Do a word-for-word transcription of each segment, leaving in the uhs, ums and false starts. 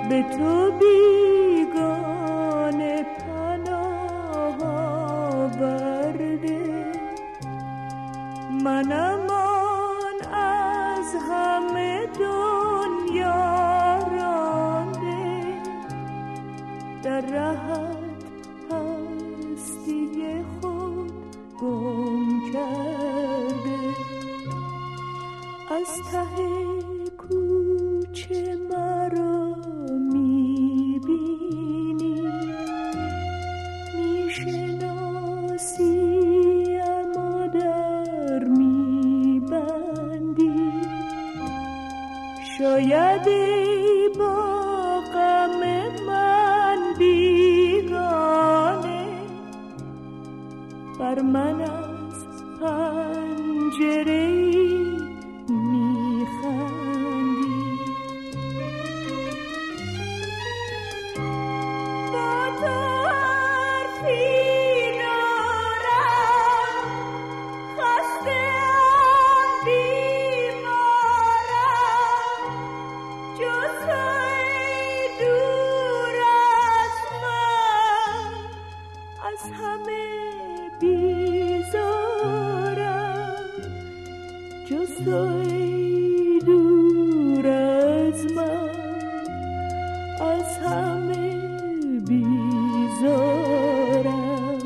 به تو بیگانه پناه آورده، منم آن از همه دنیا رانده، در رهت هستی خود گم کرده. از ته کوچه مرا میبینی، میشناسیم و در میبندی، شاید ای با غم من بیگانه، بر من از پنجره‌ای میخندی. با تو حرفی دارم، خسته‌ام بیمارم، جز توی دور از من، از همه بیزارم، جز توی دور از من، از همه بیزارم.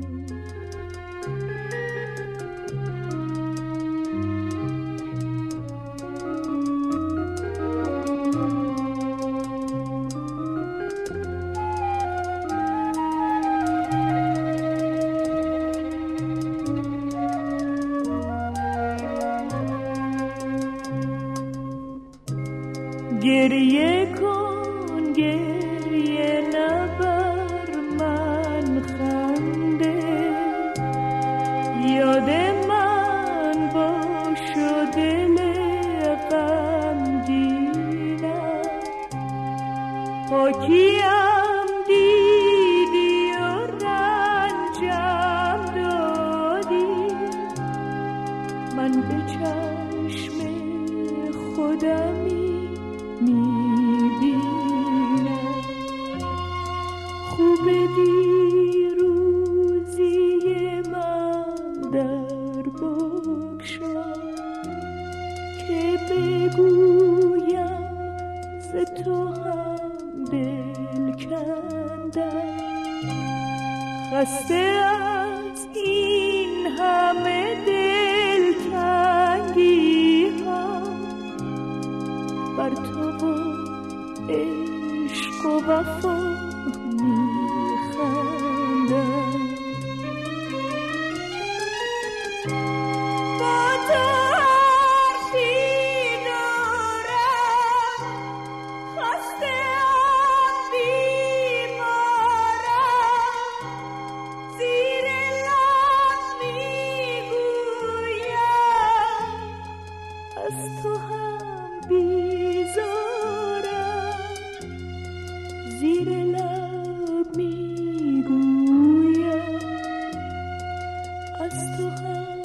گریه کن گریه نبر من خنده، یاد من باش و دل غمگینم، پاکیم دیدی و رنجم دادی، من به چشم خودمی میبینم. خوب دیروزی من در بگشا، که بگویم ز تو هم دل کندم. خسته از این همه دلتنگی ها، بر تو و عشق و وفا میخندم. با تو حرفی دارم، خسته‌ام بیمارم، زیر لب میگویم از تو هم بیزارم، زیر لب میگویم از تو هم